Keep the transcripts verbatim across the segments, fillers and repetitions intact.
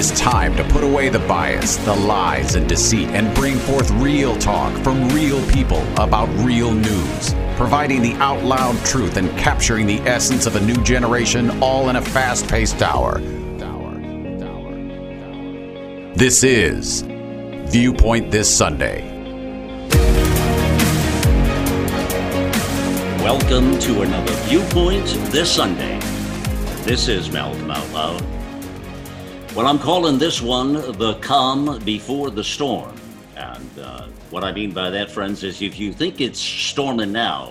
is time to put away the bias, the lies, and deceit and bring forth real talk from real people about real news, providing the out loud truth and capturing the essence of a new generation, all in a fast-paced hour. This is Viewpoint This Sunday. Welcome to another Viewpoint This Sunday. This is Malcolm Out Loud. Well, I'm calling this one the calm before the storm. And uh, what I mean by that, friends, is if you think it's storming now,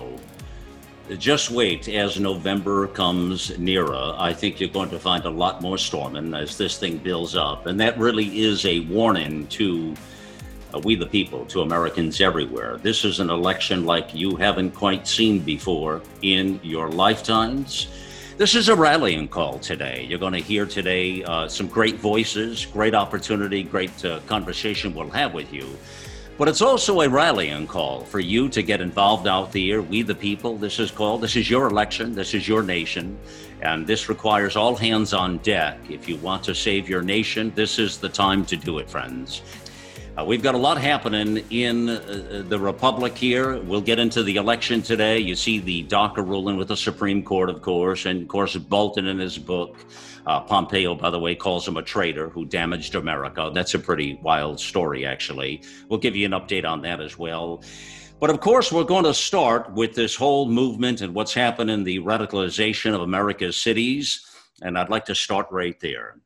just wait as November comes nearer. I think you're going to find a lot more storming as this thing builds up. And that really is a warning to uh, we the people, to Americans everywhere. This is an election like you haven't quite seen before in your lifetimes. This is a rallying call today. You're going to hear today uh, some great voices, great opportunity, great uh, conversation we'll have with you. But it's also a rallying call for you to get involved out there. We the people, this is called. This is your election. This is your nation. And this requires all hands on deck. If you want to save your nation, this is the time to do it, friends. Uh, we've got a lot happening in uh, the Republic here. We'll get into the election today. You see the DACA ruling with the Supreme Court, of course, and of course, Bolton in his book. Uh, Pompeo, by the way, calls him a traitor who damaged America. That's a pretty wild story, actually. We'll give you an update on that as well. But of course, we're going to start with this whole movement and what's happening, the radicalization of America's cities. And I'd like to start right there.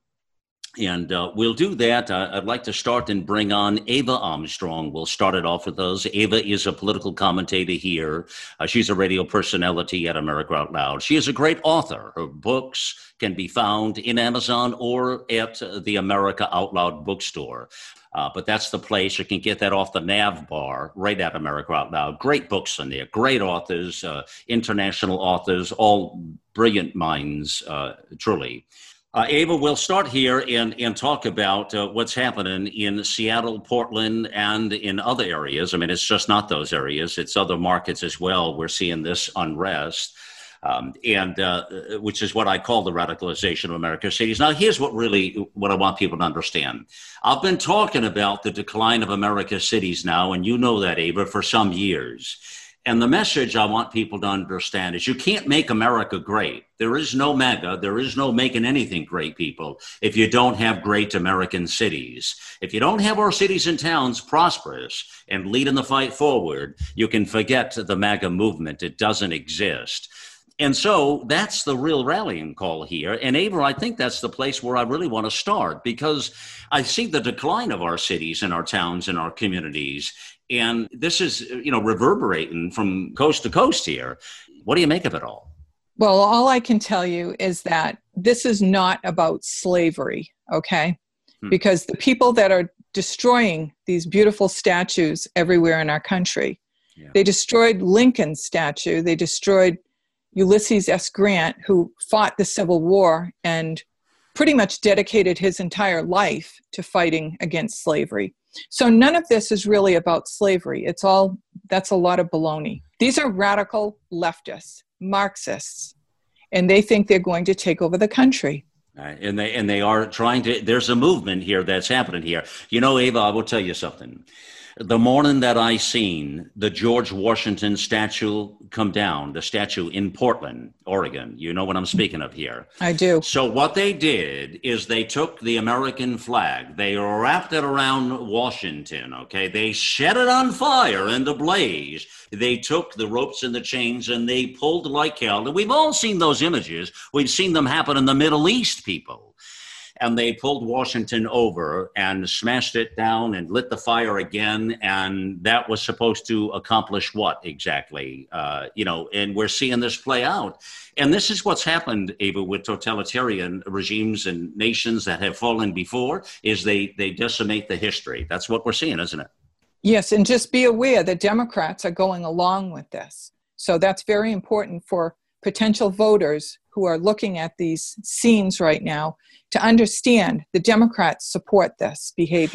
And uh, we'll do that. Uh, I'd like to start and bring on Ava Armstrong. We'll start it off with us. Ava is a political commentator here. Uh, she's a radio personality at America Out Loud. She is a great author. Her books can be found in Amazon or at uh, the America Out Loud bookstore. Uh, but that's the place. You can get that off the nav bar right at America Out Loud. Great books in there. Great authors, uh, international authors, all brilliant minds, uh, truly. Uh, Ava, we'll start here and, and talk about uh, what's happening in Seattle, Portland, and in other areas. I mean, it's just not those areas. It's other markets as well. We're seeing this unrest, um, and uh, which is what I call the radicalization of America's cities. Now, here's what really what I want people to understand. I've been talking about the decline of America's cities now, and you know that, Ava, for some years. And the message I want people to understand is you can't make America great. There is no mega. There is no making anything great, people, if you don't have great American cities. If you don't have our cities and towns prosperous and leading the fight forward, you can forget the MAGA movement. It doesn't exist. And so that's the real rallying call here. And Ava, I think that's the place where I really want to start, because I see the decline of our cities and our towns and our communities. And this is, you know, reverberating from coast to coast here. What do you make of it all? Well, all I can tell you is that this is not about slavery, okay? Hmm. Because the people that are destroying these beautiful statues everywhere in our country, yeah. They destroyed Lincoln's statue. They destroyed Ulysses S. Grant, who fought the Civil War and pretty much dedicated his entire life to fighting against slavery. So none of this is really about slavery. It's all, that's a lot of baloney. These are radical leftists, Marxists, and they think they're going to take over the country. Uh, and they and they are trying to, there's a movement here that's happening here. You know, Ava, I will tell you something. The morning that I seen the George Washington statue come down, the statue in Portland, Oregon, you know what I'm speaking of here. I do. So what they did is they took the American flag, they wrapped it around Washington, okay? They set it on fire in the blaze. They took the ropes and the chains and they pulled like hell. And we've all seen those images. We've seen them happen in the Middle East, people. And they pulled Washington over and smashed it down and lit the fire again. And that was supposed to accomplish what exactly? Uh, you know, and we're seeing this play out. And this is what's happened, Ava, with totalitarian regimes and nations that have fallen before, is they, they decimate the history. That's what we're seeing, isn't it? Yes, and just be aware that Democrats are going along with this. So that's very important for potential voters who are looking at these scenes right now to understand the Democrats support this behavior.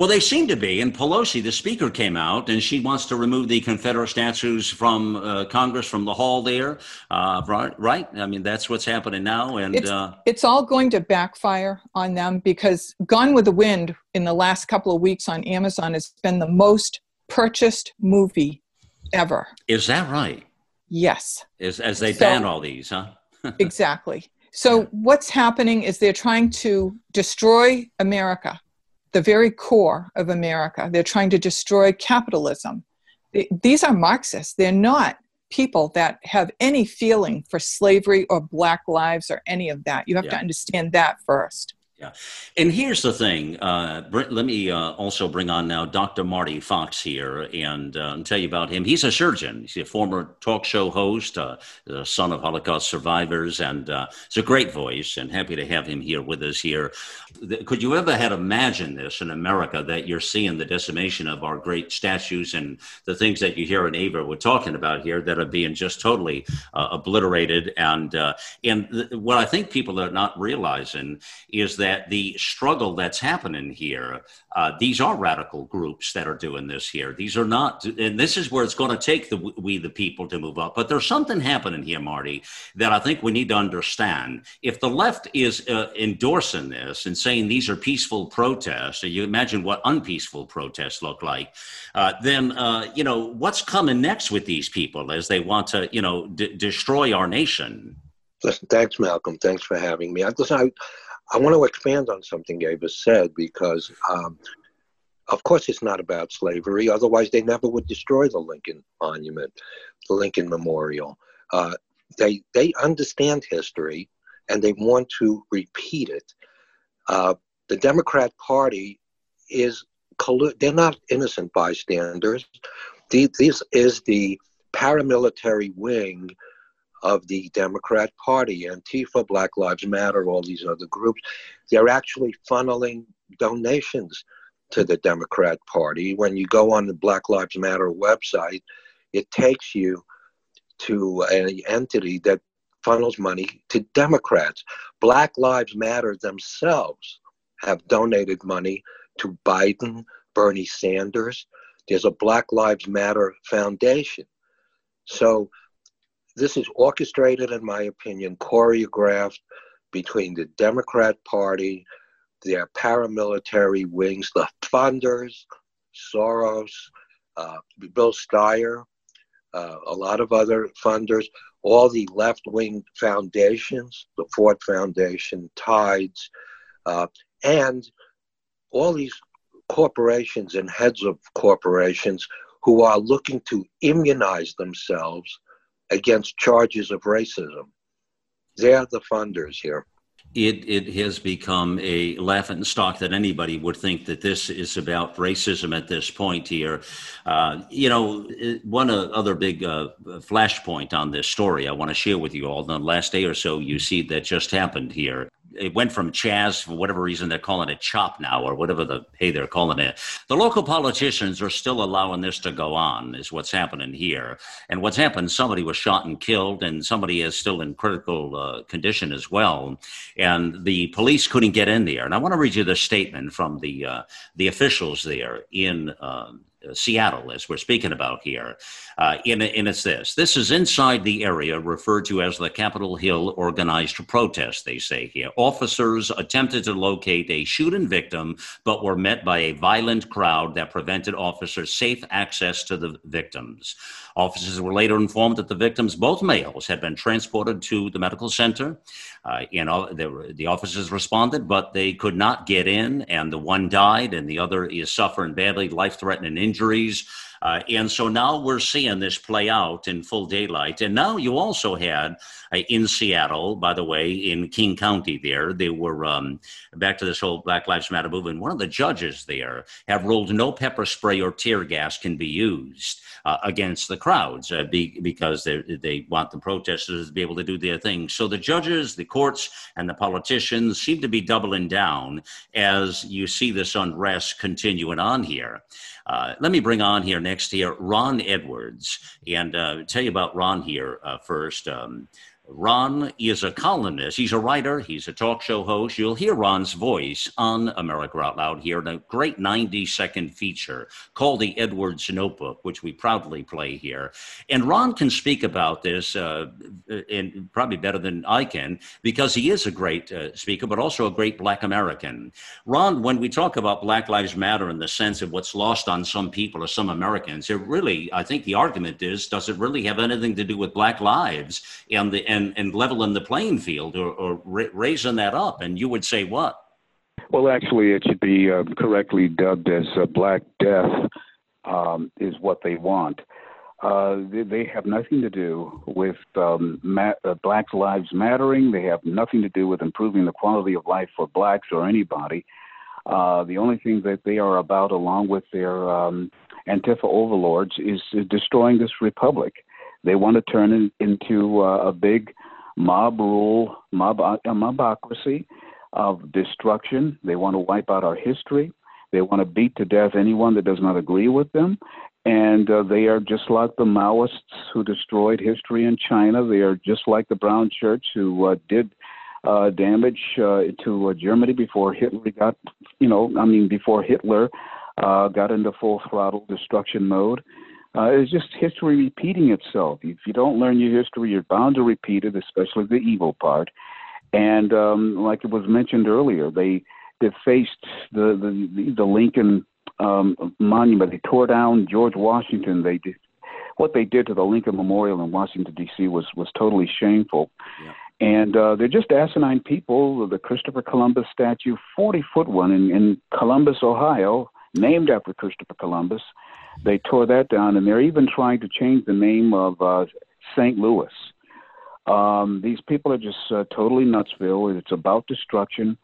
Well, they seem to be. And Pelosi, the speaker, came out and she wants to remove the Confederate statues from uh, Congress, from the hall there. Uh, right, right? I mean, that's what's happening now. And it's, uh, it's all going to backfire on them, because Gone with the Wind in the last couple of weeks on Amazon has been the most purchased movie ever. Is that right? Yes. As, as they So, ban all these, huh? Exactly. So yeah. What's happening is they're trying to destroy America, the very core of America. They're trying to destroy capitalism. These are Marxists. They're not people that have any feeling for slavery or Black lives or any of that. You have yeah. to understand that first. Yeah. And here's the thing. Uh, let me uh, also bring on now Doctor Marty Fox here and uh, tell you about him. He's a surgeon. He's a former talk show host, uh, the son of Holocaust survivors, and uh, it's a great voice, and happy to have him here with us here. Could you ever have imagined this in America, that you're seeing the decimation of our great statues and the things that you hear in Ava we're talking about here that are being just totally uh, obliterated? And, uh, and th- what I think people are not realizing is that that the struggle that's happening here, uh, these are radical groups that are doing this here. These are not, and this is where it's going to take the we the people to move up. But there's something happening here, Marty, that I think we need to understand. If the left is uh, endorsing this and saying these are peaceful protests, you imagine what unpeaceful protests look like, uh, then, uh, you know, what's coming next with these people as they want to, you know, d- destroy our nation? Listen, thanks, Malcolm. Thanks for having me. I, listen, I, I want to expand on something Ava said, because, um, of course, it's not about slavery. Otherwise, they never would destroy the Lincoln Monument, the Lincoln Memorial. Uh, they they understand history, and they want to repeat it. Uh, the Democrat Party is collu- they're not innocent bystanders. The, this is the paramilitary wing of the Democrat Party. Antifa, Black Lives Matter, all these other groups, they're actually funneling donations to the Democrat Party. When you go on the Black Lives Matter website, it takes you to an entity that funnels money to Democrats. Black Lives Matter themselves have donated money to Biden, Bernie Sanders. There's a Black Lives Matter Foundation. So this is orchestrated, in my opinion, choreographed between the Democrat Party, their paramilitary wings, the funders, Soros, uh, Bill Steyer, uh, a lot of other funders, all the left-wing foundations, the Ford Foundation, Tides, uh, and all these corporations and heads of corporations who are looking to immunize themselves against charges of racism. They're the funders here. It it has become a laughing stock that anybody would think that this is about racism at this point here. Uh, you know, one uh, other big uh, flashpoint on this story I want to share with you all. In the last day or so, you see that just happened here. It went from Chaz, for whatever reason, they're calling it CHOP now, or whatever the hey they're calling it. The local politicians are still allowing this to go on, is what's happening here. And what's happened, somebody was shot and killed, and somebody is still in critical uh, condition as well. And the police couldn't get in there. And I want to read you the statement from the uh, the officials there in uh, Seattle, as we're speaking about here. Uh, and, and it's this. This is inside the area referred to as the Capitol Hill organized protest, they say here. Officers attempted to locate a shooting victim, but were met by a violent crowd that prevented officers safe access to the victims. Officers were later informed that the victims, both males, had been transported to the medical center. Uh, you know, the, the officers responded, but they could not get in, and the one died, and the other is suffering badly, life-threatening injuries. Uh, and so now we're seeing this play out in full daylight. And now you also had uh, in Seattle, by the way, in King County there, they were um, back to this whole Black Lives Matter movement. One of the judges there have ruled no pepper spray or tear gas can be used uh, against the crowds uh, be, because they they want the protesters to be able to do their thing. So the judges, the courts, and the politicians seem to be doubling down as you see this unrest continuing on here. Uh, let me bring on here next here Ron Edwards and uh, tell you about Ron here uh, first. Um, Ron is a columnist. He's a writer. He's a talk show host. You'll hear Ron's voice on America Out Loud here in a great ninety-second feature called The Edwards Notebook, which we proudly play here. And Ron can speak about this uh, in probably better than I can because he is a great uh, speaker, but also a great Black American. Ron, when we talk about Black Lives Matter in the sense of what's lost on some people or some Americans, it really, I think the argument is, does it really have anything to do with Black lives and the And, and leveling the playing field or, or ra- raising that up? And you would say what? Well, actually, it should be uh, correctly dubbed as uh, Black Death um, is what they want. Uh, they, they have nothing to do with um, ma- uh, Black Lives Mattering. They have nothing to do with improving the quality of life for Blacks or anybody. Uh, the only thing that they are about, along with their um, Antifa overlords, is uh, destroying this republic. They want to turn it into uh, a big mob rule, mob, uh, mobocracy of destruction. They want to wipe out our history. They want to beat to death anyone that does not agree with them. And uh, they are just like the Maoists who destroyed history in China. They are just like the Brown Church who uh, did uh, damage uh, to uh, Germany before Hitler got, you know, I mean, before Hitler uh, got into full throttle destruction mode. Uh, it's just history repeating itself. If you don't learn your history, you're bound to repeat it, especially the evil part. And um, like it was mentioned earlier, they defaced the the, the Lincoln um, Monument. They tore down George Washington. They did what they did to the Lincoln Memorial in Washington D C was was totally shameful. Yeah. And uh, they're just asinine people. The Christopher Columbus statue, forty foot one in, in Columbus, Ohio, named after Christopher Columbus. They tore that down, and they're even trying to change the name of uh, Saint Louis. Um, these people are just uh, totally nutsville. It's about destruction.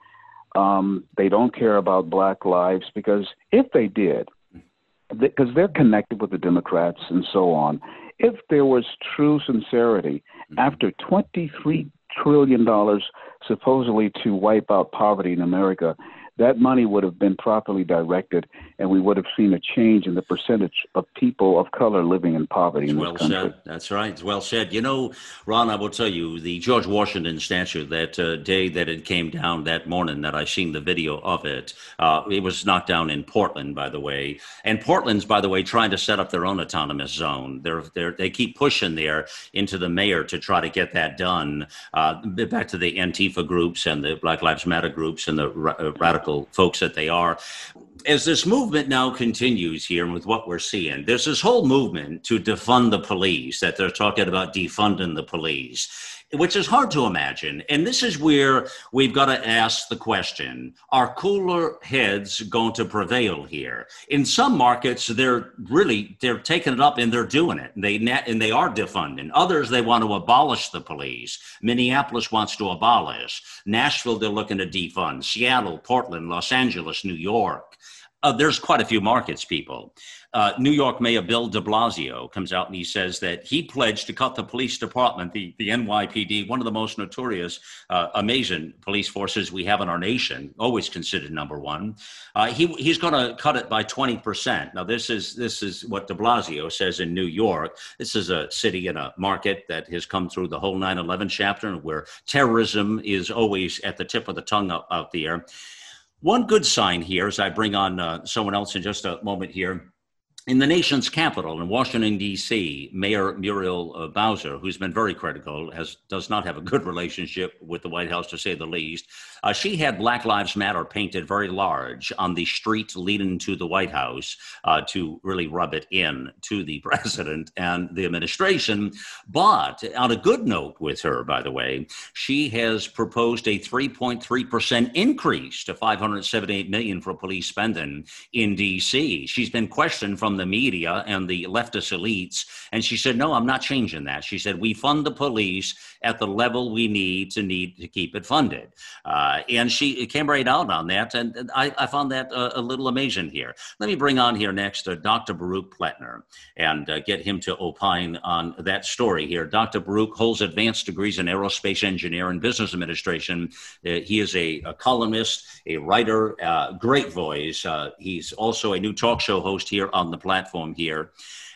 Um, they don't care about Black lives because if they did, because they, they're connected with the Democrats and so on, if there was true sincerity, mm-hmm. after twenty-three trillion dollars supposedly to wipe out poverty in America, that money would have been properly directed, and we would have seen a change in the percentage of people of color living in poverty it's in this well country. Said. That's right. It's well said. You know, Ron, I will tell you, the George Washington statue, that uh, day that it came down that morning that I seen the video of it, uh, it was knocked down in Portland, by the way. And Portland's, by the way, trying to set up their own autonomous zone. They're, they're, they keep pushing there into the mayor to try to get that done. Uh, back to the Antifa groups and the Black Lives Matter groups and the ra- radical folks that they are. As this movement now continues here and with what we're seeing, there's this whole movement to defund the police, that they're talking about defunding the police, which is hard to imagine. And this is where we've got to ask the question, are cooler heads going to prevail here? In some markets, they're really, they're taking it up and they're doing it. They and they are defunding. Others, they want to abolish the police. Minneapolis wants to abolish. Nashville, they're looking to defund. Seattle, Portland, Los Angeles, New York. Uh, there's quite a few markets, people. Uh, New York Mayor Bill de Blasio comes out and he says that he pledged to cut the police department, the, the N Y P D, one of the most notorious, uh, amazing police forces we have in our nation, always considered number one. Uh, he, he's going to cut it by twenty percent. Now, this is this is what de Blasio says in New York. This is a city and a market that has come through the whole nine eleven chapter, where terrorism is always at the tip of the tongue out, out there. One good sign here, as I bring on uh, someone else in just a moment here, in the nation's capital, in Washington, D C, Mayor Muriel uh, Bowser, who's been very critical, has does not have a good relationship with the White House, to say the least. Uh, she had Black Lives Matter painted very large on the street leading to the White House uh, to really rub it in to the president and the administration. But on a good note with her, by the way, she has proposed a three point three percent increase to five hundred seventy-eight million dollars for police spending in D C. She's been questioned from the media and the leftist elites, and she said, no, I'm not changing that. She said, we fund the police at the level we need to need to keep it funded. Uh, and she came right out on that, and I, I found that a, a little amazing here. Let me bring on here next uh, Doctor Baruch Pletner and uh, get him to opine on that story here. Doctor Baruch holds advanced degrees in aerospace engineering and business administration. Uh, he is a, a columnist, a writer, uh, great voice. Uh, he's also a new talk show host here on the platform here.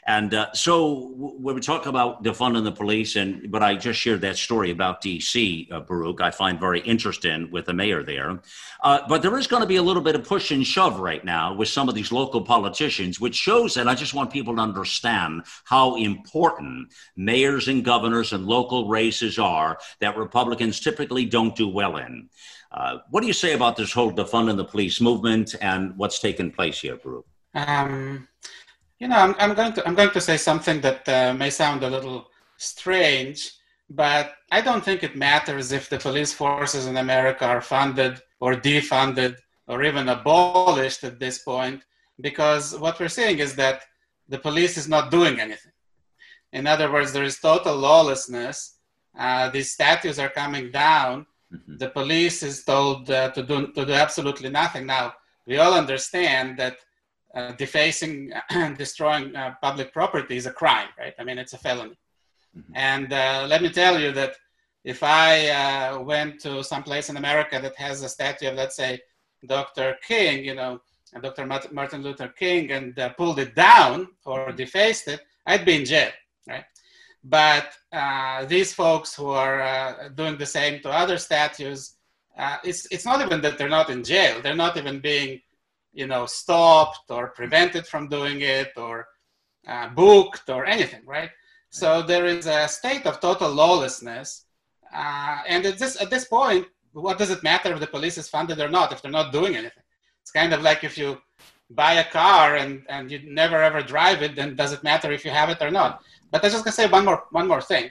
And uh, so when we talk about defunding the police, and but I just shared that story about D C, uh, Baruch, I find very interesting with the mayor there. Uh, but there is going to be a little bit of push and shove right now with some of these local politicians, which shows that I just want people to understand how important mayors and governors and local races are that Republicans typically don't do well in. Uh, what do you say about this whole defunding the police movement and what's taking place here, Baruch? Um, you know, I'm, I'm going to I'm going to say something that uh, may sound a little strange, but I don't think it matters if the police forces in America are funded or defunded or even abolished at this point, because what we're seeing is that the police is not doing anything. In other words, there is total lawlessness. Uh, these statues are coming down. Mm-hmm. The police is told uh, to do to do absolutely nothing. Now, we all understand that uh, defacing and destroying uh, public property is a crime, right? I mean, it's a felony. Mm-hmm. And uh, let me tell you that if I uh, went to some place in America that has a statue of, let's say, Doctor King, you know, Doctor Martin Luther King, and uh, pulled it down or defaced it, I'd be in jail, right? But uh, these folks who are uh, doing the same to other statues, uh, it's it's not even that they're not in jail. They're not even being, you know, stopped or prevented from doing it or uh, booked or anything, right? So there is a state of total lawlessness. Uh, and at this, at this point, what does it matter if the police is funded or not, if they're not doing anything? It's kind of like if you buy a car and, and you never ever drive it, then does it matter if you have it or not? But I'm just gonna say one more one more thing.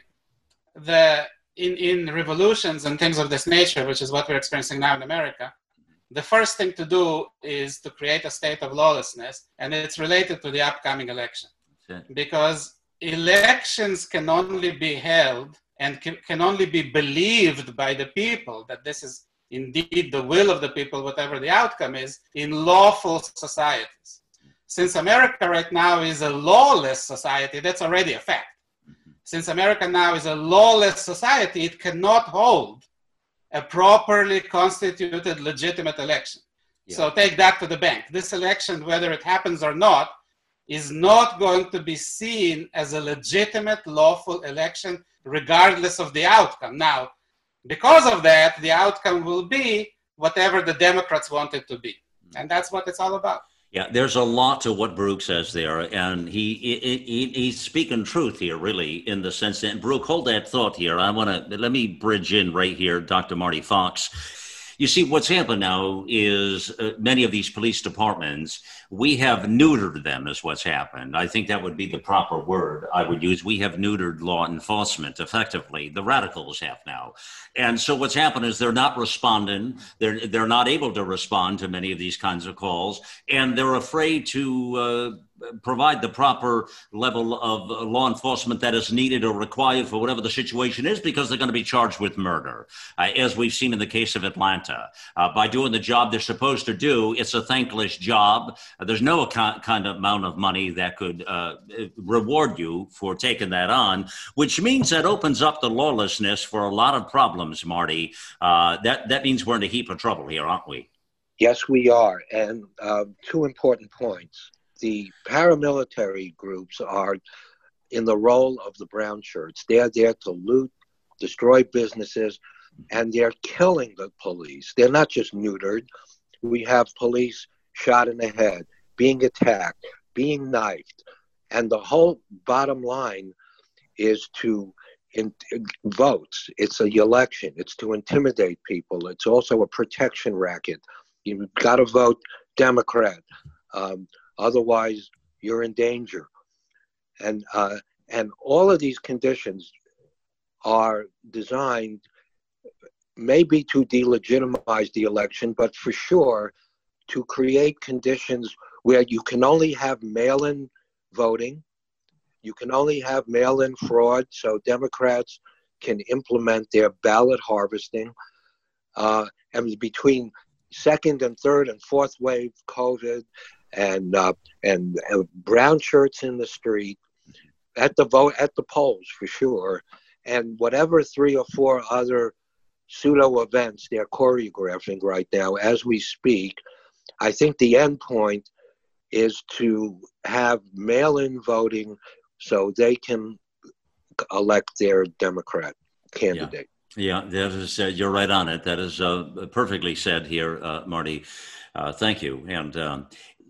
The in, in revolutions and things of this nature, which is what we're experiencing now in America, the first thing to do is to create a state of lawlessness, and it's related to the upcoming election. Okay. Because elections can only be held and can, can only be believed by the people that this is indeed the will of the people, whatever the outcome is, in lawful societies. Since America right now is a lawless society, that's already a fact. Since America now is a lawless society, it cannot hold a properly constituted, legitimate election. Yeah. So take that to the bank. This election, whether it happens or not, is not going to be seen as a legitimate, lawful election, regardless of the outcome. Now, because of that, the outcome will be whatever the Democrats want it to be. And that's what it's all about. Yeah, there's a lot to what Baruch says there, and he, he, he he's speaking truth here, really, in the sense that, Baruch, hold that thought here. I want to, let me bridge in right here, Doctor Marty Fox. You see, what's happened now is uh, many of these police departments, we have neutered them is what's happened. I think that would be the proper word I would use. We have neutered law enforcement effectively. The radicals have now. And so what's happened is they're not responding. They're, they're not able to respond to many of these kinds of calls. And they're afraid to uh, provide the proper level of law enforcement that is needed or required for whatever the situation is, because they're going to be charged with murder, uh, as we've seen in the case of Atlanta. Uh, by doing the job they're supposed to do, it's a thankless job. Uh, there's no account, kind of amount of money that could uh, reward you for taking that on, which means that opens up the lawlessness for a lot of problems, Marty. Uh, that, that means we're in a heap of trouble here, aren't we? Yes, we are. And uh, two important points. The paramilitary groups are in the role of the brown shirts. They're there to loot, destroy businesses, and they're killing the police. They're not just neutered. We have police shot in the head, being attacked, being knifed. And the whole bottom line is to in, votes. It's an election. It's to intimidate people. It's also a protection racket. You've got to vote Democrat. Um, Otherwise, you're in danger. And uh, and all of these conditions are designed maybe to delegitimize the election, but for sure to create conditions where you can only have mail-in voting, you can only have mail-in fraud, so Democrats can implement their ballot harvesting. Uh, and between second and third and fourth wave COVID, and uh, and uh, brown shirts in the street, at the vote at the polls for sure, and whatever three or four other pseudo events they're choreographing right now as we speak. I think the end point is to have mail-in voting so they can elect their Democrat candidate. Yeah, yeah that is, uh, you're right on it. That is uh, perfectly said here, uh, Marty. Uh, thank you. And um,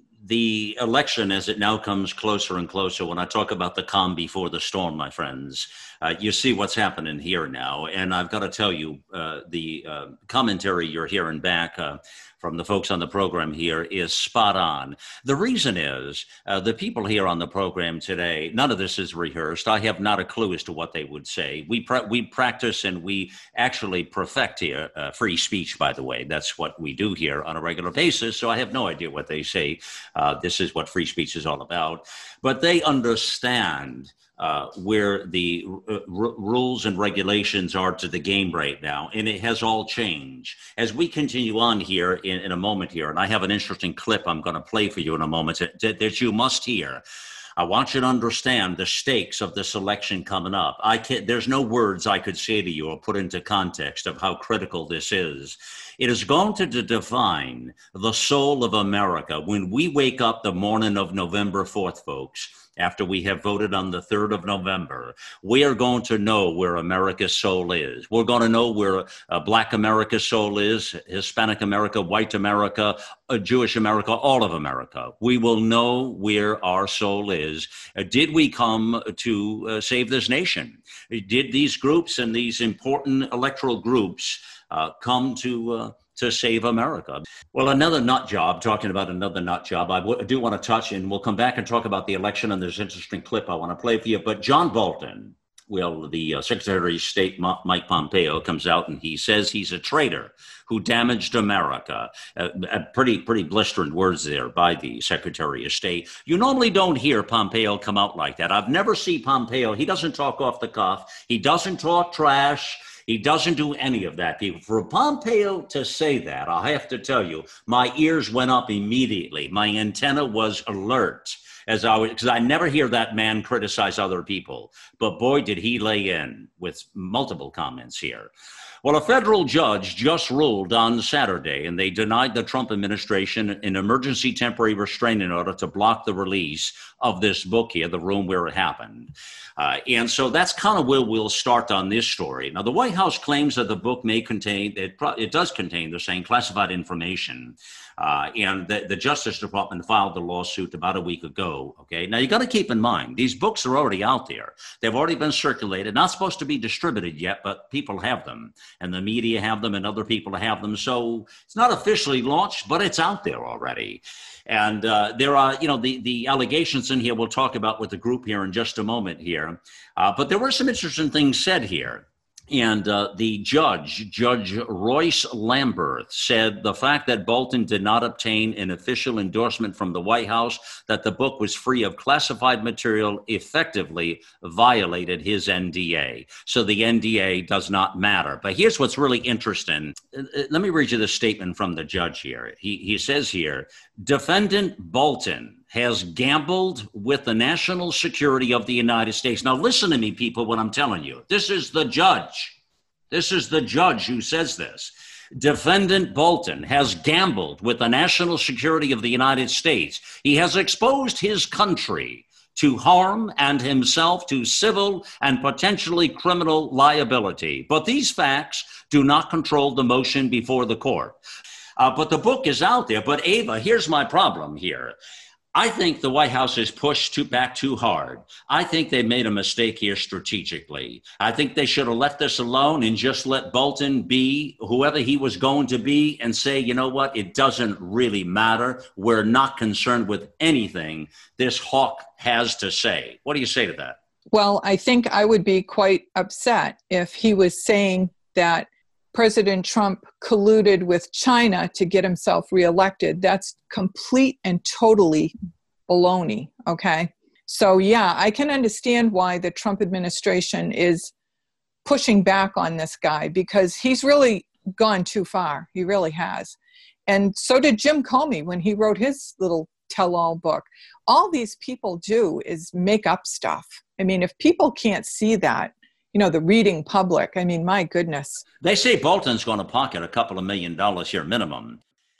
the election, as it now comes closer and closer, when I talk about the calm before the storm, my friends, uh, you see what's happening here now. And I've got to tell you, uh, the uh, commentary you're hearing back uh, from the folks on the program here is spot on. The reason is uh, the people here on the program today, none of this is rehearsed. I have not a clue as to what they would say. We pra- we practice and we actually perfect here uh, free speech, by the way. That's what we do here on a regular basis. So I have no idea what they say. Uh, this is what free speech is all about. But they understand Uh, where the uh, r- rules and regulations are to the game right now, and it has all changed. As we continue on here in, in a moment here, and I have an interesting clip I'm going to play for you in a moment that, that you must hear. I want you to understand the stakes of this election coming up. I can't, there's no words I could say to you or put into context of how critical this is. It is going to define the soul of America when we wake up the morning of November fourth, folks. After we have voted on the third of November, we are going to know where America's soul is. We're going to know where uh, Black America's soul is, Hispanic America, white America, uh, Jewish America, all of America. We will know where our soul is. Uh, did we come to uh, save this nation? Did these groups and these important electoral groups uh, come to uh, to save America? Well, another nut job, talking about another nut job, I, w- I do want to touch, and we'll come back and talk about the election, and there's an interesting clip I want to play for you. But John Bolton, well, the uh, Secretary of State, M- Mike Pompeo, comes out and he says he's a traitor who damaged America. Uh, uh, pretty, pretty blistering words there by the Secretary of State. You normally don't hear Pompeo come out like that. I've never seen Pompeo. He doesn't talk off the cuff. He doesn't talk trash. He doesn't do any of that, people. For Pompeo to say that, I have to tell you, my ears went up immediately. My antenna was alert as I was, because I never hear that man criticize other people. But boy, did he lay in with multiple comments here. Well, a federal judge just ruled on Saturday, and they denied the Trump administration an emergency temporary restraining order to block the release of this book here, The Room Where It Happened. Uh, and so that's kind of where we'll start on this story. Now, the White House claims that the book may contain, it, pro- it does contain, they're saying, classified information. Uh, and the, the Justice Department filed the lawsuit about a week ago. Okay, now you got to keep in mind, these books are already out there. They've already been circulated, not supposed to be distributed yet, but people have them. And the media have them and other people have them. So it's not officially launched, but it's out there already. And uh, there are, you know, the, the allegations in here we'll talk about with the group here in just a moment here. Uh, but there were some interesting things said here. And uh, the judge, Judge Royce Lamberth, said the fact that Bolton did not obtain an official endorsement from the White House that the book was free of classified material effectively violated his N D A. So the N D A does not matter. But here's what's really interesting. Let me read you the statement from the judge here. He, he says here, Defendant Bolton has gambled with the national security of the United States. Now, listen to me, people, what I'm telling you. This is the judge. This is the judge who says this. Defendant Bolton has gambled with the national security of the United States. He has exposed his country to harm and himself to civil and potentially criminal liability. But these facts do not control the motion before the court. Uh, but the book is out there. But Ava, here's my problem here. I think the White House has pushed too, back too hard. I think they made a mistake here strategically. I think they should have left this alone and just let Bolton be whoever he was going to be and say, you know what, it doesn't really matter. We're not concerned with anything this hawk has to say. What do you say to that? Well, I think I would be quite upset if he was saying that President Trump colluded with China to get himself reelected. That's complete and totally baloney, okay? So yeah, I can understand why the Trump administration is pushing back on this guy because he's really gone too far. He really has. And so did Jim Comey when he wrote his little tell-all book. All these people do is make up stuff. I mean, if people can't see that, you know, the reading public, I mean, my goodness. They say Bolton's going to pocket a couple of million dollars here minimum.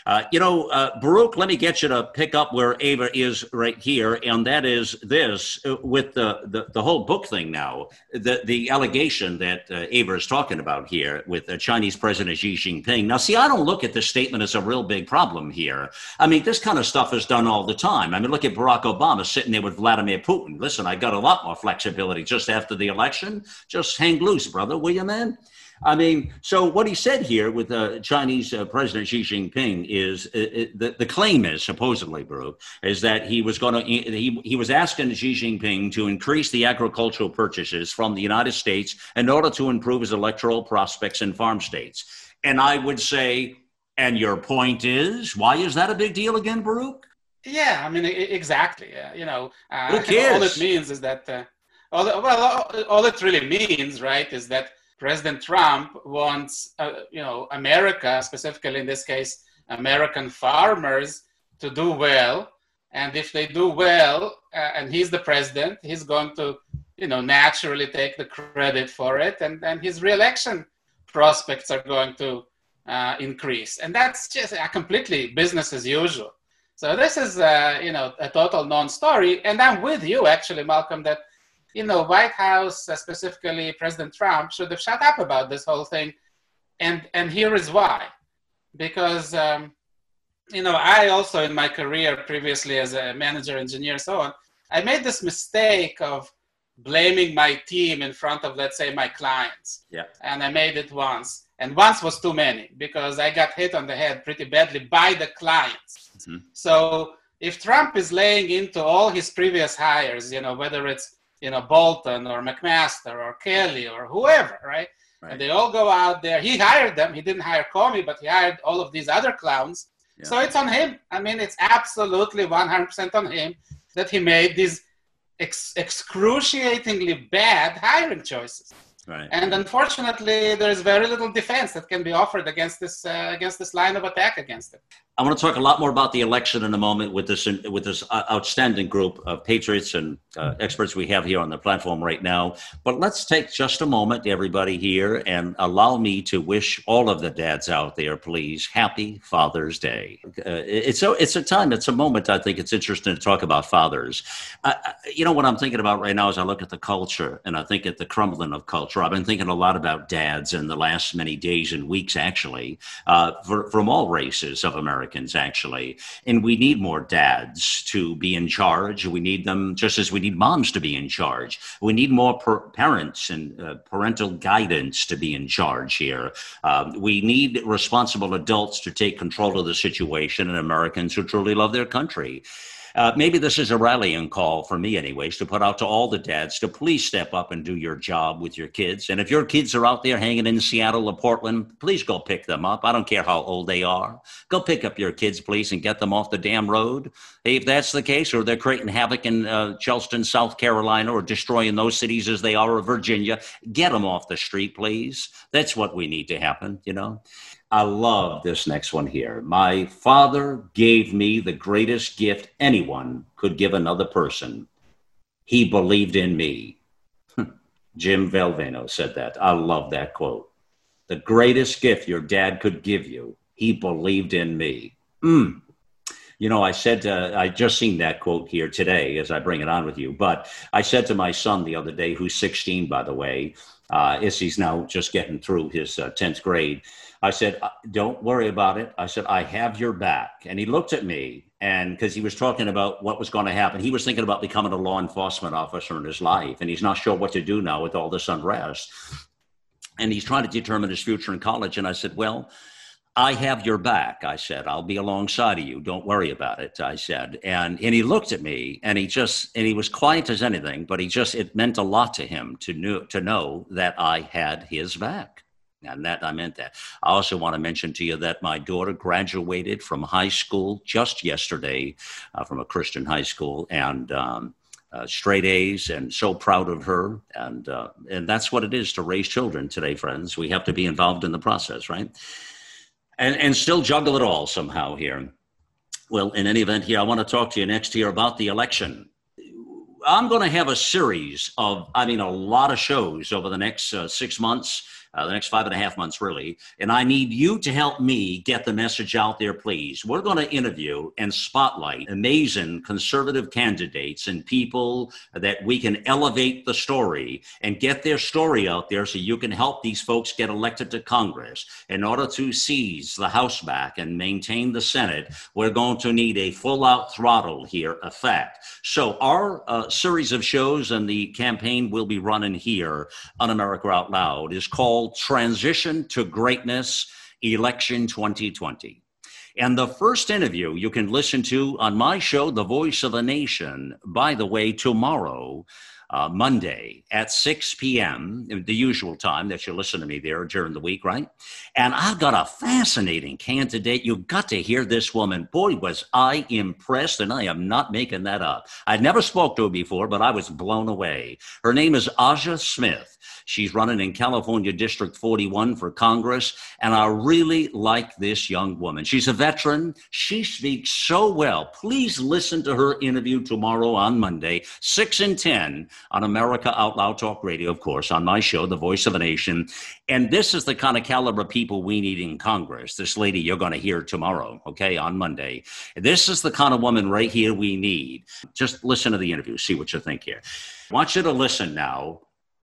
Uh, you know, uh, Baruch, let me get you to pick up where Ava is right here, and that is this, uh, with the, the, the whole book thing now, the, the allegation that uh, Ava is talking about here with uh, Chinese President Xi Jinping. Now, see, I don't look at this statement as a real big problem here. I mean, this kind of stuff is done all the time. I mean, look at Barack Obama sitting there with Vladimir Putin. Listen, I got a lot more flexibility just after the election. Just hang loose, brother, will you, man? I mean, so what he said here with uh, Chinese uh, President Xi Jinping is uh, it, the, the claim is supposedly, Baruch, is that he was going to he he was asking Xi Jinping to increase the agricultural purchases from the United States in order to improve his electoral prospects in farm states. And I would say, and your point is, why is that a big deal again, Baruch? Yeah, I mean, exactly. Uh, you know, uh, Who cares? all it means is that, uh, all, well, all, all it really means, right, is that President Trump wants, uh, you know, America, specifically in this case, American farmers, to do well. And if they do well, uh, and he's the president, he's going to, you know, naturally take the credit for it. And then his reelection prospects are going to uh, increase. And that's just a completely business as usual. So this is, uh, you know, a total non-story. And I'm with you, actually, Malcolm, that, you know, White House, uh, specifically President Trump, should have shut up about this whole thing. And and here is why. Because, um, you know, I also in my career previously as a manager, engineer, so on, I made this mistake of blaming my team in front of, let's say, my clients. Yeah. And I made it once. And once was too many because I got hit on the head pretty badly by the clients. Mm-hmm. So if Trump is laying into all his previous hires, you know, whether it's you know, Bolton or McMaster or Kelly or whoever, right? right? And they all go out there. He hired them. He didn't hire Comey, but he hired all of these other clowns. Yeah. So it's on him. I mean, it's absolutely one hundred percent on him that he made these ex- excruciatingly bad hiring choices. Right. And unfortunately, there's very little defense that can be offered against this uh, against this line of attack against it. I want to talk a lot more about the election in a moment with this with this outstanding group of patriots and uh, experts we have here on the platform right now. But let's take just a moment, everybody here, and allow me to wish all of the dads out there, please, happy Father's Day. Uh, it's a it's a time, it's a moment. I think it's interesting to talk about fathers. Uh, you know what I'm thinking about right now as I look at the culture and I think at the crumbling of culture. I've been thinking a lot about dads in the last many days and weeks, actually, uh, for, from all races of America. Americans, actually. And we need more dads to be in charge. We need them just as we need moms to be in charge. We need more per- parents and uh, parental guidance to be in charge here. Um, we need responsible adults to take control of the situation and Americans who truly love their country. Uh, maybe this is a rallying call for me anyways, to put out to all the dads to please step up and do your job with your kids. And if your kids are out there hanging in Seattle or Portland, please go pick them up. I don't care how old they are. Go pick up your kids, please, and get them off the damn road. Hey, if that's the case, or they're creating havoc in uh, Charleston, South Carolina, or destroying those cities as they are, or Virginia, get them off the street, please. That's what we need to happen, you know. I love this next one here. My father gave me the greatest gift anyone could give another person. He believed in me. Jim Valvano said that. I love that quote. The greatest gift your dad could give you. He believed in me. Mm. You know, I said, uh, I just seen that quote here today as I bring it on with you. But I said to my son the other day, who's sixteen, by the way, uh, as he's now just getting through his uh, tenth grade, I said, don't worry about it. I said, I have your back. And he looked at me, and because he was talking about what was going to happen, he was thinking about becoming a law enforcement officer in his life. And he's not sure what to do now with all this unrest. And he's trying to determine his future in college. And I said, well, I have your back. I said, I'll be alongside of you. Don't worry about it. I said, and, and he looked at me, and he just, and he was quiet as anything, but he just, it meant a lot to him to know, to know that I had his back. And that I meant that. I also want to mention to you that my daughter graduated from high school just yesterday, uh, from a Christian high school, and um, uh, straight A's, and so proud of her. And uh, and that's what it is to raise children today, friends. We have to be involved in the process, right? And and still juggle it all somehow here. Well, in any event, here I want to talk to you next here about the election. I'm going to have a series of, I mean, a lot of shows over the next uh, six months. uh, the next five and a half months, really. And I need you to help me get the message out there, please. We're going to interview and spotlight amazing conservative candidates and people that we can elevate the story and get their story out there so you can help these folks get elected to Congress. In order to seize the House back and maintain the Senate, we're going to need a full-out throttle here effect. So our uh, series of shows and the campaign we'll be running here on America Out Loud is called Transition to Greatness Election twenty twenty. And the first interview you can listen to on my show, The Voice of the Nation, by the way, tomorrow, uh, Monday at six p.m., the usual time that you listen to me there during the week, right? And I've got a fascinating candidate. You got to hear this woman. Boy, was I impressed, and I am not making that up. I'd never spoke to her before, but I was blown away. Her name is Aja Smith. She's running in California District forty-one for Congress, and I really like this young woman. She's a veteran. She speaks so well. Please listen to her interview tomorrow on Monday, six and ten on America Out Loud Talk Radio, of course, on my show, The Voice of a Nation. And this is the kind of caliber people we need in Congress. This lady you're going to hear tomorrow, okay, on Monday. This is the kind of woman right here we need. Just listen to the interview, see what you think here. I want you to listen now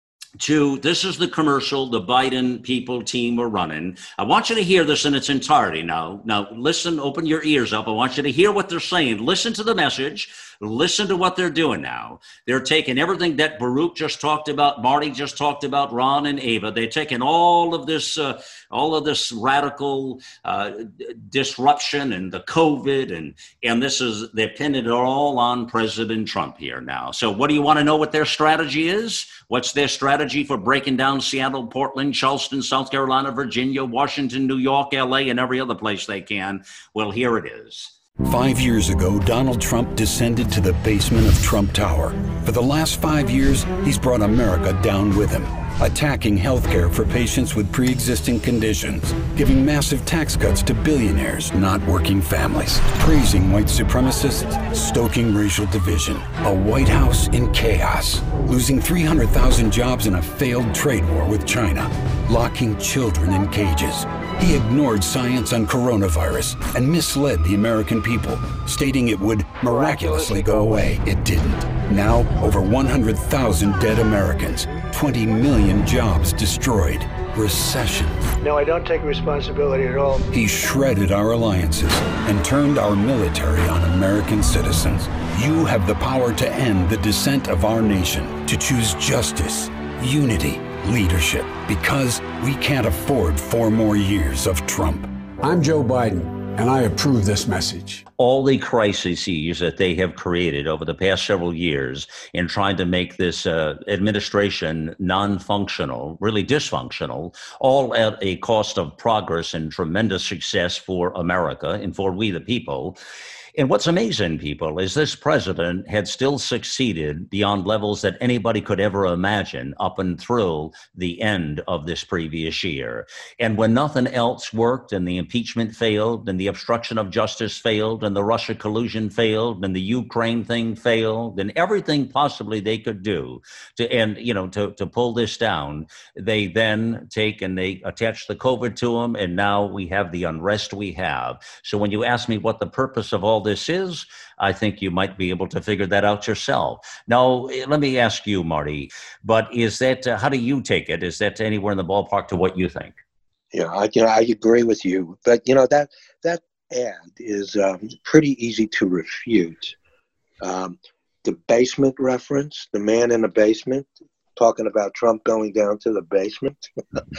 to, this is the commercial the Biden people team are running. I want you to hear this in its entirety now. Now, listen, open your ears up. I want you to hear what they're saying. Listen to the message. Listen to what they're doing now. They're taking everything that Baruch just talked about, Marty just talked about, Ron and Ava. They're taking all of this, uh, all of this radical uh, disruption and the COVID, and and this is, they're pinning it all on President Trump here now. So what do you want to know what their strategy is? What's their strategy for breaking down Seattle, Portland, Charleston, South Carolina, Virginia, Washington, New York, L A, and every other place they can? Well, here it is. Five years ago, Donald Trump descended to the basement of Trump Tower. For the last five years, he's brought America down with him, attacking healthcare for patients with pre-existing conditions, giving massive tax cuts to billionaires, not working families, praising white supremacists, stoking racial division, a White House in chaos, losing three hundred thousand jobs in a failed trade war with China, locking children in cages. He ignored science on coronavirus and misled the American people, stating it would miraculously go away. It didn't. Now, over one hundred thousand dead Americans, twenty million jobs destroyed, recession. No, I don't take responsibility at all. He shredded our alliances and turned our military on American citizens. You have the power to end the descent of our nation, to choose justice, unity, leadership, because we can't afford four more years of Trump. I'm Joe Biden, and I approve this message. All the crises that they have created over the past several years in trying to make this uh, administration non-functional, really dysfunctional, all at a cost of progress and tremendous success for America and for we the people. And what's amazing, people, is this president had still succeeded beyond levels that anybody could ever imagine up and through the end of this previous year. And when nothing else worked and the impeachment failed and the obstruction of justice failed and the Russia collusion failed and the Ukraine thing failed and everything possibly they could do to end, you know, to, to pull this down, they then take and they attach the COVID to them. And now we have the unrest we have. So when you ask me what the purpose of all this is, I think you might be able to figure that out yourself. Now, let me ask you, Marty, but is that, uh, how do you take it? Is that anywhere in the ballpark to what you think? Yeah, I, you know, I agree with you. But, you know, that that ad is um, pretty easy to refute. Um, the basement reference, the man in the basement, talking about Trump going down to the basement.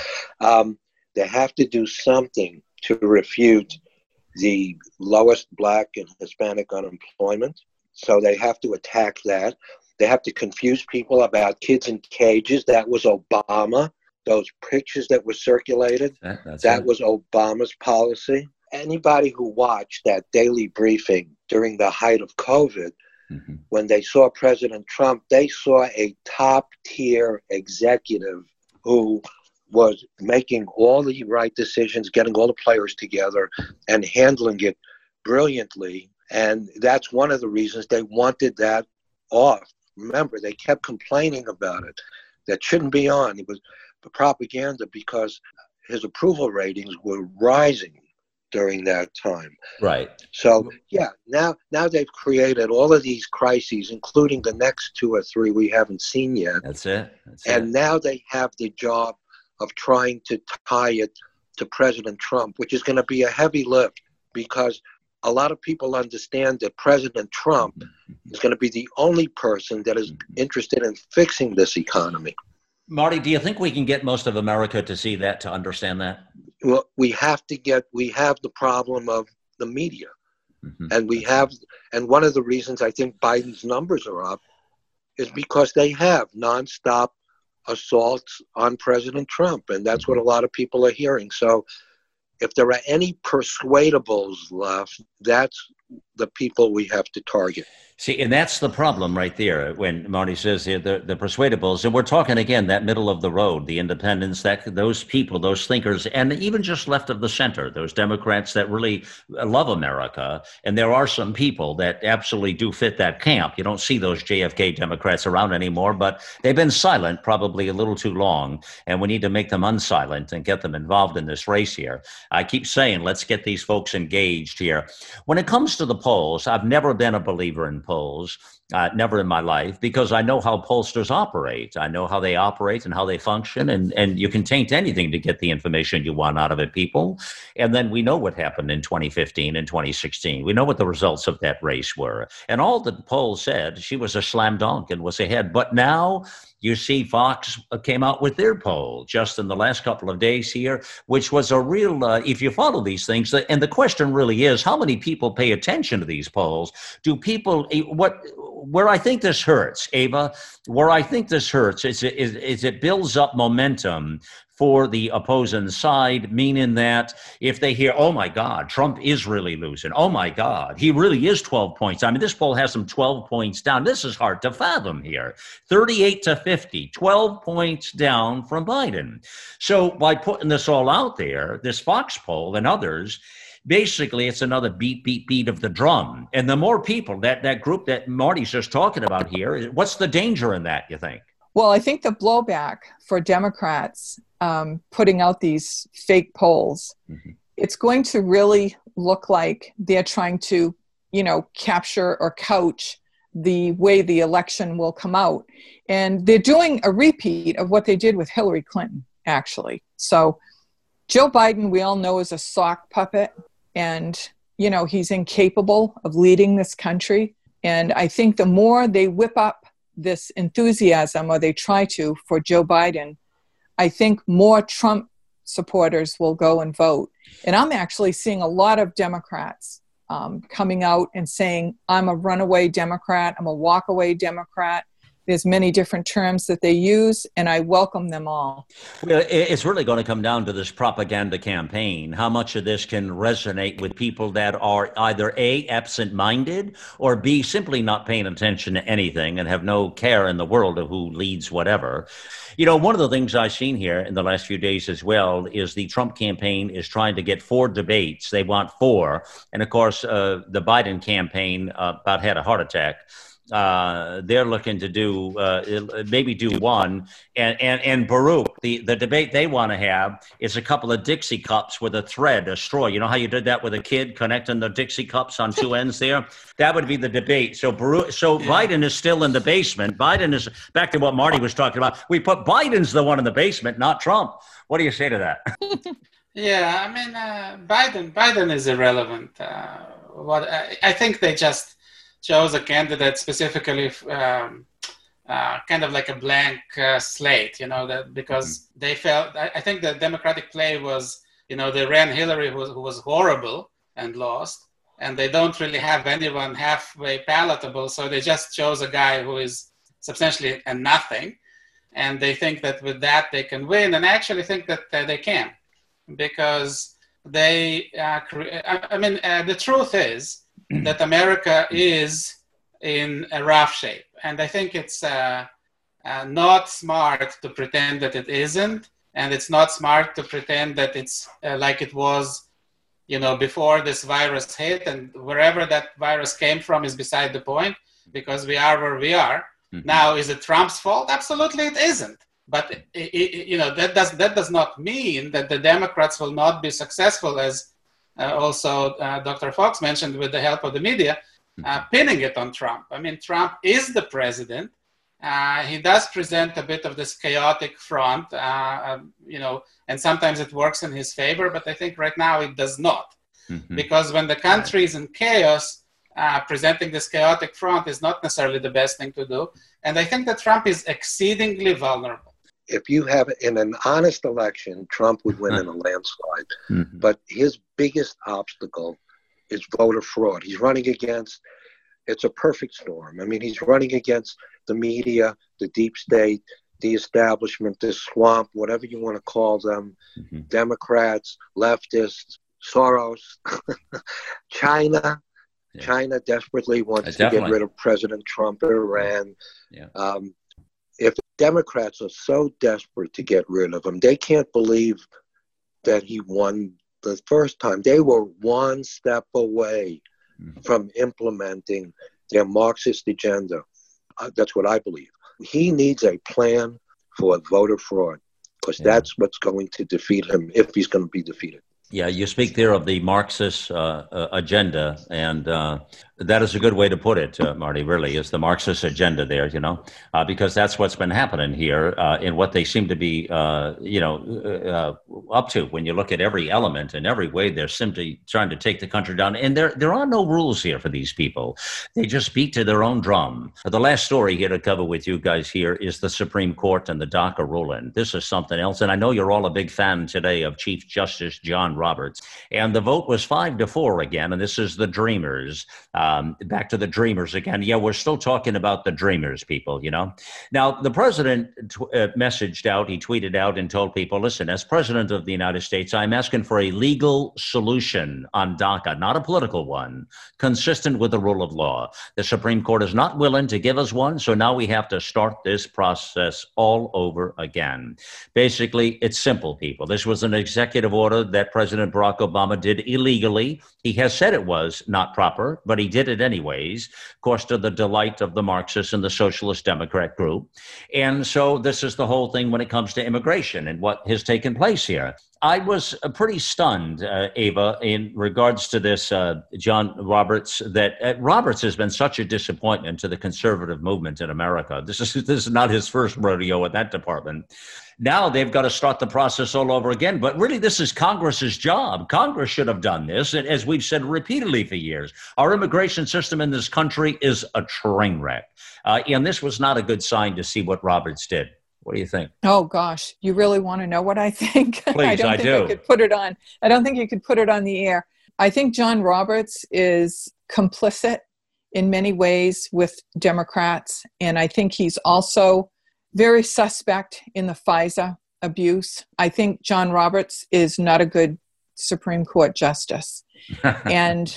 um, they have to do something to refute the lowest Black and Hispanic unemployment. So they have to attack that. They have to confuse people about kids in cages. That was Obama. Those pictures that were circulated, that, that was Obama's policy. Anybody who watched that daily briefing during the height of COVID, mm-hmm. when they saw President Trump, they saw a top-tier executive who was making all the right decisions, getting all the players together and handling it brilliantly. And that's one of the reasons they wanted that off. Remember, they kept complaining about it. That shouldn't be on. It was propaganda because his approval ratings were rising during that time. Right. So yeah, now now they've created all of these crises, including the next two or three we haven't seen yet. That's it. That's and it. now they have the job of trying to tie it to President Trump, which is going to be a heavy lift because a lot of people understand that President Trump is going to be the only person that is interested in fixing this economy. Marty, do you think we can get most of America to see that, to understand that? Well, we have to get, we have the problem of the media. Mm-hmm. And we have, and one of the reasons I think Biden's numbers are up is because they have nonstop assaults on President Trump. And that's what a lot of people are hearing. So if there are any persuadables left, that's the people we have to target. See, and that's the problem right there when Marty says the, the, the persuadables. And we're talking, again, that middle of the road, the independents, that those people, those thinkers, and even just left of the center, those Democrats that really love America. And there are some people that absolutely do fit that camp. You don't see those J F K Democrats around anymore, but they've been silent probably a little too long. And we need to make them unsilent and get them involved in this race here. I keep saying, let's get these folks engaged here. When it comes to the polls, I've never been a believer in polls, uh, never in my life, because I know how pollsters operate. I know how they operate and how they function, and, and you can taint anything to get the information you want out of it, people. And then we know what happened in twenty fifteen and twenty sixteen. We know what the results of that race were. And all the polls said, she was a slam dunk and was ahead. But now you see Fox came out with their poll just in the last couple of days here, which was a real, uh, if you follow these things, and the question really is, how many people pay attention to these polls? Do people, what, where I think this hurts, Ava, where I think this hurts is, is, is it builds up momentum for the opposing side, meaning that if they hear, oh my God, Trump is really losing. Oh my God, he really is twelve points. I mean, this poll has him twelve points down. This is hard to fathom here. thirty-eight to fifty, twelve points down from Biden. So by putting this all out there, this Fox poll and others, basically it's another beat, beat, beat of the drum. And the more people, that, that group that Marty's just talking about here, what's the danger in that, you think? Well, I think the blowback for Democrats um, putting out these fake polls, mm-hmm. it's going to really look like they're trying to, you know, capture or couch the way the election will come out. And they're doing a repeat of what they did with Hillary Clinton, actually. So Joe Biden, we all know, is a sock puppet, and, you know, he's incapable of leading this country. And I think the more they whip up this enthusiasm, or they try to, for Joe Biden, I think more Trump supporters will go and vote. And I'm actually seeing a lot of Democrats um, coming out and saying, I'm a runaway Democrat, I'm a walkaway Democrat. There's many different terms that they use, and I welcome them all. Well, it's really going to come down to this propaganda campaign. How much of this can resonate with people that are either A, absent-minded, or B, simply not paying attention to anything and have no care in the world of who leads whatever. You know, one of the things I've seen here in the last few days as well is the Trump campaign is trying to get four debates. They want four. And, of course, uh, the Biden campaign uh, about had a heart attack. Uh, they're looking to do uh, maybe do one, and and and Baruch, the the debate they want to have is a couple of Dixie cups with a thread, a straw. You know how you did that with a kid, connecting the Dixie cups on two ends there? That would be the debate. So Baruch, so yeah. Biden is still in the basement. Biden is back to what Marty was talking about. We put Biden's the one in the basement, not Trump. What do you say to that? Yeah, I mean, uh, Biden Biden is irrelevant. Uh, what I, I think they just chose a candidate specifically, um, uh, kind of like a blank uh, slate, you know, that because mm-hmm. they felt, I, I think the Democratic play was, you know, they ran Hillary, who was, who was horrible and lost, and they don't really have anyone halfway palatable, so they just chose a guy who is substantially a nothing, and they think that with that they can win, and I actually think that uh, they can, because they, uh, cre- I, I mean, uh, the truth is, that America is in a rough shape. And I think it's uh, uh, not smart to pretend that it isn't. And it's not smart to pretend that it's uh, like it was, you know, before this virus hit. And wherever that virus came from is beside the point, because we are where we are. Mm-hmm. Now, is it Trump's fault? Absolutely it isn't. But it, it, you know that does that does not mean that the Democrats will not be successful, as uh, also uh, Doctor Fox mentioned, with the help of the media, uh, pinning it on Trump. I mean, Trump is the president. Uh, he does present a bit of this chaotic front, uh, um, you know, and sometimes it works in his favor, but I think right now it does not. Mm-hmm. Because when the country is in chaos, uh, presenting this chaotic front is not necessarily the best thing to do. And I think that Trump is exceedingly vulnerable. If you have, in an honest election, Trump would win in a landslide. Mm-hmm. But his biggest obstacle is voter fraud. He's running against, it's a perfect storm. I mean, he's running against the media, the deep state, the establishment, the swamp, whatever you want to call them, mm-hmm. Democrats, leftists, Soros, China. Yeah. China desperately wants to get rid of President Trump, Iran. Yeah. Um, if the Democrats are so desperate to get rid of him, they can't believe that he won the first time. They were one step away mm-hmm. from implementing their Marxist agenda. Uh, that's what I believe. He needs a plan for voter fraud, because yeah. that's what's going to defeat him if he's going to be defeated. Yeah, you speak there of the Marxist uh, uh, agenda, and uh, that is a good way to put it, uh, Marty, really, is the Marxist agenda there, you know, uh, because that's what's been happening here uh, and what they seem to be, uh, you know, uh, up to when you look at every element and every way they're simply trying to take the country down. And there there are no rules here for these people. They just beat to their own drum. The last story here to cover with you guys here is the Supreme Court and the DACA ruling. This is something else, and I know you're all a big fan today of Chief Justice John Roberts. And the vote was five to four again, and this is the Dreamers. Um, back to the Dreamers again. Yeah, we're still talking about the Dreamers, people, you know. Now, the president t- uh, messaged out, he tweeted out and told people, listen, as president of the United States, I'm asking for a legal solution on DACA, not a political one, consistent with the rule of law. The Supreme Court is not willing to give us one, so now we have to start this process all over again. Basically, it's simple, people. This was an executive order that President Barack Obama did illegally. He has said it was not proper, but he did it anyways, of course, to the delight of the Marxists and the Socialist Democrat group. And so this is the whole thing when it comes to immigration and what has taken place here. I was uh, pretty stunned, uh, Ava, in regards to this, uh, John Roberts, that uh, Roberts has been such a disappointment to the conservative movement in America. This is this is not his first rodeo in that department. Now they've got to start the process all over again. But really, this is Congress's job. Congress should have done this. And as we've said repeatedly for years, our immigration system in this country is a train wreck. Uh, and this was not a good sign to see what Roberts did. What do you think? Oh, gosh. You really want to know what I think? Please, I don't I think do. I could put it on. I don't think you could put it on the air. I think John Roberts is complicit in many ways with Democrats. And I think he's also very suspect in the FISA abuse. I think John Roberts is not a good Supreme Court justice. And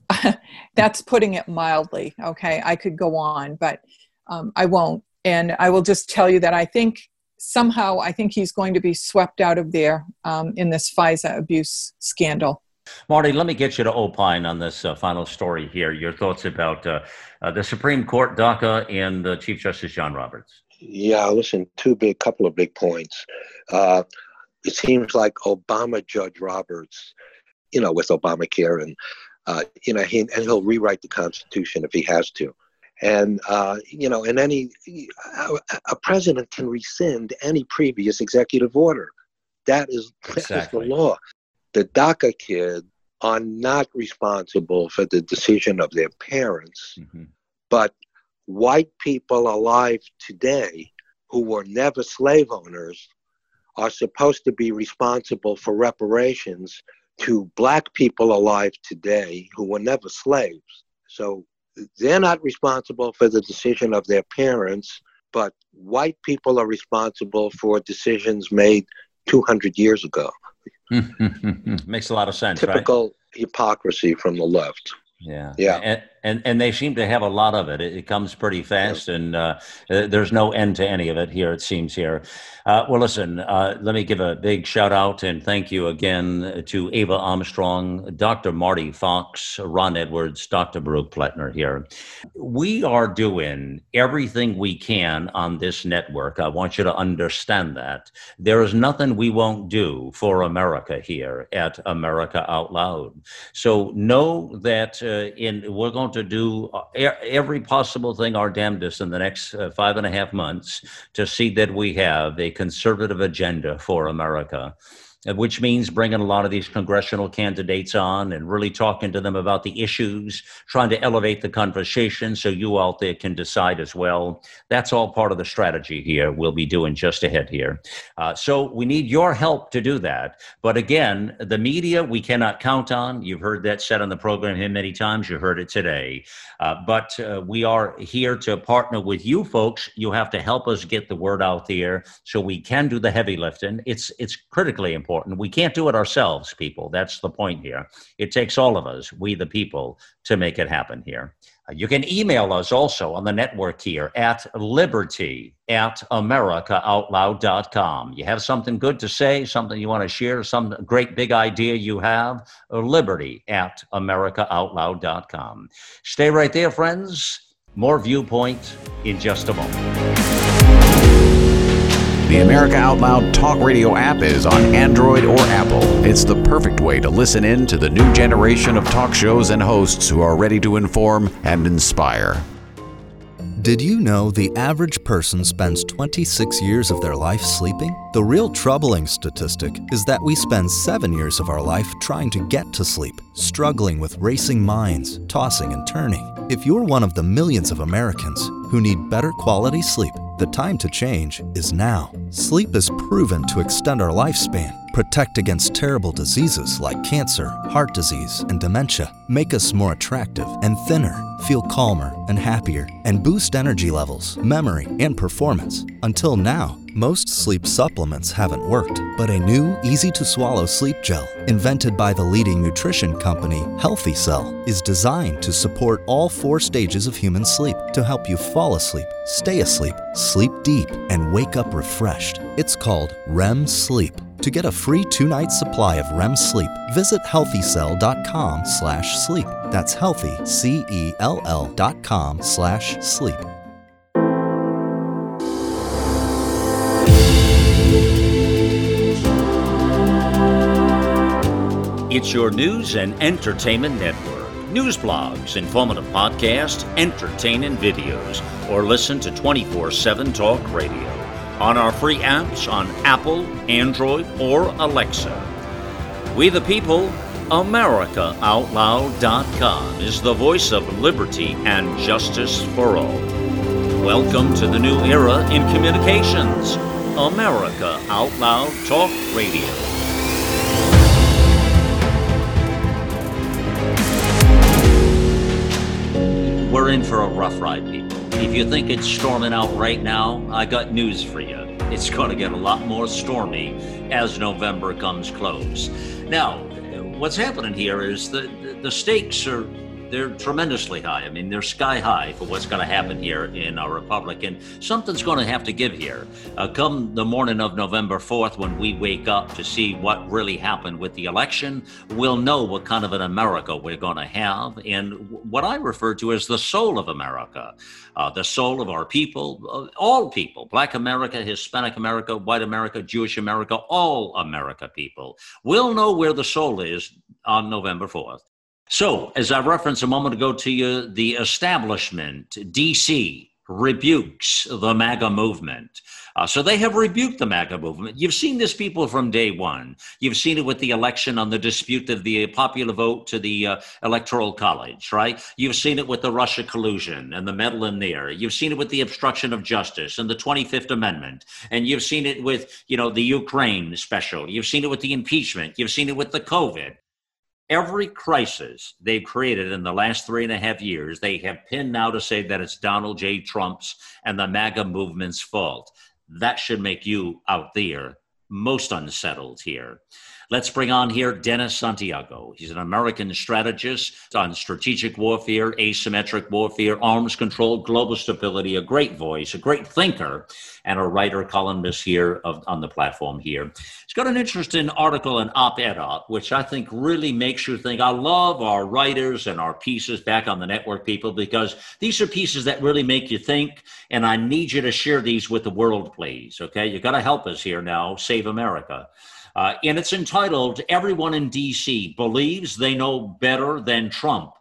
that's putting it mildly. Okay, I could go on, but um, I won't. And I will just tell you that I think somehow, I think he's going to be swept out of there um, in this FISA abuse scandal. Marty, let me get you to opine on this uh, final story here. Your thoughts about uh, uh, the Supreme Court, DACA, and uh, Chief Justice John Roberts. Yeah, listen, two big, couple of big points. Uh, it seems like Obama Judge Roberts, you know, with Obamacare, and uh, you know, he, and he'll rewrite the Constitution if he has to. And, uh, you know, and any, a president can rescind any previous executive order. That is, exactly. that is the law. The DACA kids are not responsible for the decision of their parents, mm-hmm. but white people alive today who were never slave owners are supposed to be responsible for reparations to black people alive today who were never slaves. So they're not responsible for the decision of their parents, but white people are responsible for decisions made two hundred years ago. Makes a lot of sense, Typical right? hypocrisy from the left. Yeah. Yeah. And, And and they seem to have a lot of it. It, it comes pretty fast, and uh, there's no end to any of it here, it seems here. Uh, well, listen, uh, let me give a big shout out and thank you again to Ava Armstrong, Doctor Marty Fox, Ron Edwards, Doctor Baruch Pletner here. We are doing everything we can on this network. I want you to understand that. There is nothing we won't do for America here at America Out Loud. So know that uh, in we're going to do every possible thing our damnedest in the next uh, five and a half months to see that we have a conservative agenda for America, which means bringing a lot of these congressional candidates on and really talking to them about the issues, trying to elevate the conversation so you out there can decide as well. That's all part of the strategy here we'll be doing just ahead here. Uh, so we need your help to do that. But again, the media we cannot count on. You've heard that said on the program here many times. You heard it today. Uh, but uh, we are here to partner with you folks. You have to help us get the word out there so we can do the heavy lifting. It's, it's critically important. We can't do it ourselves, people. That's the point here. It takes all of us, we the people, to make it happen here. Uh, you can email us also on the network here at liberty at america out loud dot com. You have something good to say, something you want to share, some great big idea you have, uh, liberty at america out loud dot com. Stay right there, friends. More Viewpoint in just a moment. The America Out Loud Talk Radio app is on Android or Apple. It's the perfect way to listen in to the new generation of talk shows and hosts who are ready to inform and inspire. Did you know the average person spends twenty-six years of their life sleeping? The real troubling statistic is that we spend seven years of our life trying to get to sleep, struggling with racing minds, tossing and turning. If you're one of the millions of Americans who need better quality sleep, the time to change is now. Sleep is proven to extend our lifespan, protect against terrible diseases like cancer, heart disease, and dementia, make us more attractive and thinner, feel calmer and happier, and boost energy levels, memory, and performance. Until now, most sleep supplements haven't worked, but a new, easy-to-swallow sleep gel, invented by the leading nutrition company Healthy Cell, is designed to support all four stages of human sleep to help you fall asleep, stay asleep, sleep deep, and wake up refreshed. It's called R E M Sleep. To get a free two-night supply of R E M Sleep, visit healthy cell dot com slash sleep. That's healthy, C E L L dot com slash sleep. It's your news and entertainment network. News blogs, informative podcasts, entertaining videos, or listen to twenty-four seven Talk Radio on our free apps on Apple, Android, or Alexa. We the people, America Out Loud dot com is the voice of liberty and justice for all. Welcome to the new era in communications. America Out Loud Talk Radio. We're in for a rough ride, people. If you think it's storming out right now, I got news for you. It's going to get a lot more stormy as November comes close. Now, what's happening here is the, the stakes are they're tremendously high. I mean, they're sky high for what's going to happen here in our republic, and something's going to have to give here. Uh, come the morning of November fourth, when we wake up to see what really happened with the election, we'll know what kind of an America we're going to have, and what I refer to as the soul of America, uh, the soul of our people, uh, all people, Black America, Hispanic America, White America, Jewish America, all America people. We'll know where the soul is on November fourth. So, as I referenced a moment ago to you, the establishment, D C, rebukes the MAGA movement. Uh, so they have rebuked the MAGA movement. You've seen this, people, from day one. You've seen it with the election on the dispute of the popular vote to the uh, Electoral College, right? You've seen it with the Russia collusion and the meddling there. You've seen it with the obstruction of justice and the twenty-fifth Amendment. And you've seen it with, you know, the Ukraine special. You've seen it with the impeachment. You've seen it with the COVID. Every crisis they've created in the last three and a half years, they have pinned now to say that it's Donald J. Trump's and the MAGA movement's fault. That should make you out there most unsettled here. Let's bring on here Dennis Santiago. He's an American strategist on strategic warfare, asymmetric warfare, arms control, global stability, a great voice, a great thinker, and a writer, columnist here of, on the platform here. He's got an interesting article and op-ed up, which I think really makes you think. I love our writers and our pieces back on the network, people, because these are pieces that really make you think, and I need you to share these with the world, please, okay? You got to help us here now, save America. Uh, and it's entitled, Everyone in D C Believes They Know Better Than Trump.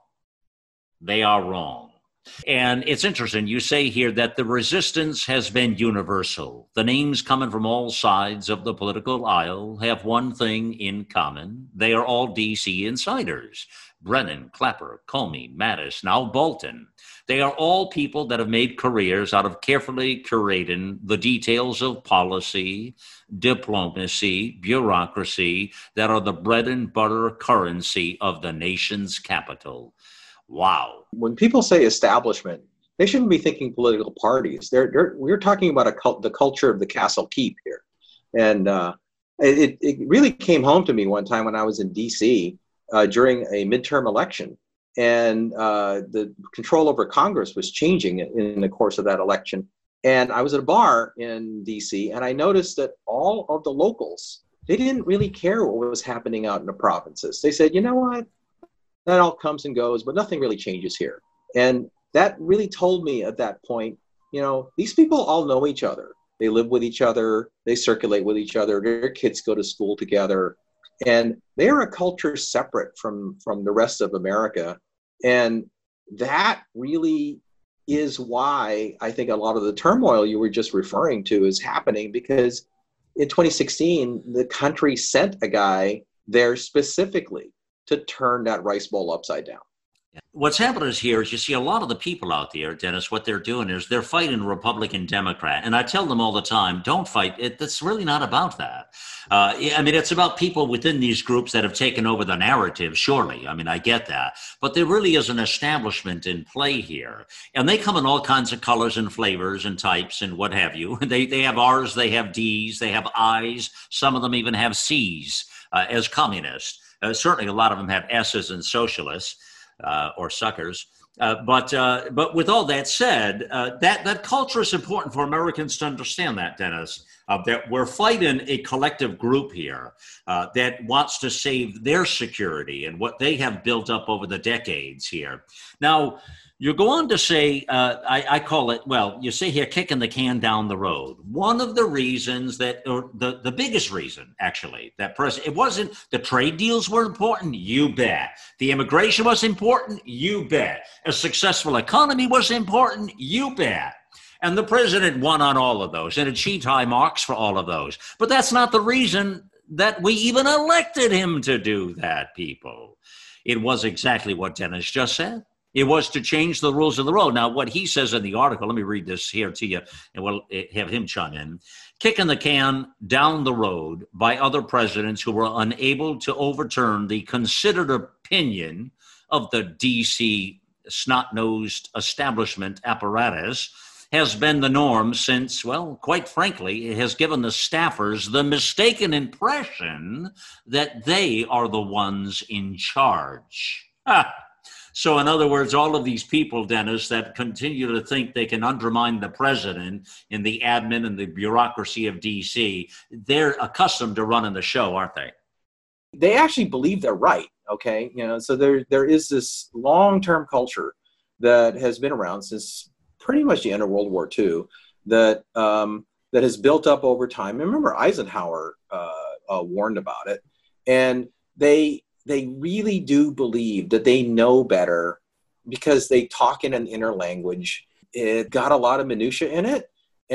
They are wrong. And it's interesting, you say here that the resistance has been universal. The names coming from all sides of the political aisle have one thing in common. They are all D C insiders. Brennan, Clapper, Comey, Mattis, now Bolton. They are all people that have made careers out of carefully curating the details of policy, diplomacy, bureaucracy that are the bread and butter currency of the nation's capital. Wow. When people say establishment, they shouldn't be thinking political parties. They're, they're, we're talking about a cult, the culture of the castle keep here. And uh, it, it really came home to me one time when I was in D C uh, during a midterm election. And uh, the control over Congress was changing in the course of that election. And I was at a bar in D C, and I noticed that all of the locals, they didn't really care what was happening out in the provinces. They said, you know what, that all comes and goes, but nothing really changes here. And that really told me at that point, you know, these people all know each other. They live with each other. They circulate with each other. Their kids go to school together. And they are a culture separate from, from the rest of America. And that really is why I think a lot of the turmoil you were just referring to is happening, because in twenty sixteen, the country sent a guy there specifically to turn that rice bowl upside down. What's happening is here is you see a lot of the people out there, Dennis, what they're doing is they're fighting Republican, Democrat. And I tell them all the time, don't fight. It, it's really not about that. Uh, I mean, it's about people within these groups that have taken over the narrative, surely. I mean, I get that. But there really is an establishment in play here. And they come in all kinds of colors and flavors and types and what have you. They, they have R's, they have D's, they have I's. Some of them even have C's uh, as communists. Uh, certainly a lot of them have S's and socialists. Uh, or suckers. Uh, but uh, but with all that said, uh, that, that culture is important for Americans to understand that, Dennis, uh, that we're fighting a collective group here uh, that wants to save their security and what they have built up over the decades here. Now, you go on to say, uh, I, I call it, well, you say here, kicking the can down the road. One of the reasons that, or the, the biggest reason, actually, that president, it wasn't the trade deals were important, you bet. The immigration was important, you bet. A successful economy was important, you bet. And the president won on all of those and achieved high marks for all of those. But that's not the reason that we even elected him to do that, people. It was exactly what Dennis just said. It was to change the rules of the road. Now, what he says in the article, let me read this here to you, and we'll have him chime in. Kicking the can down the road by other presidents who were unable to overturn the considered opinion of the D C snot-nosed establishment apparatus has been the norm since, well, quite frankly, it has given the staffers the mistaken impression that they are the ones in charge. Ha! So in other words, all of these people, Dennis, that continue to think they can undermine the president in the admin and the bureaucracy of D C, they're accustomed to running the show, aren't they? They actually believe they're right, okay? You know, so there there is this long-term culture that has been around since pretty much the end of World War Two that um, that has built up over time. And remember, Eisenhower uh, uh, warned about it, and they they really do believe that they know better because they talk in an inner language. It got a lot of minutia in it,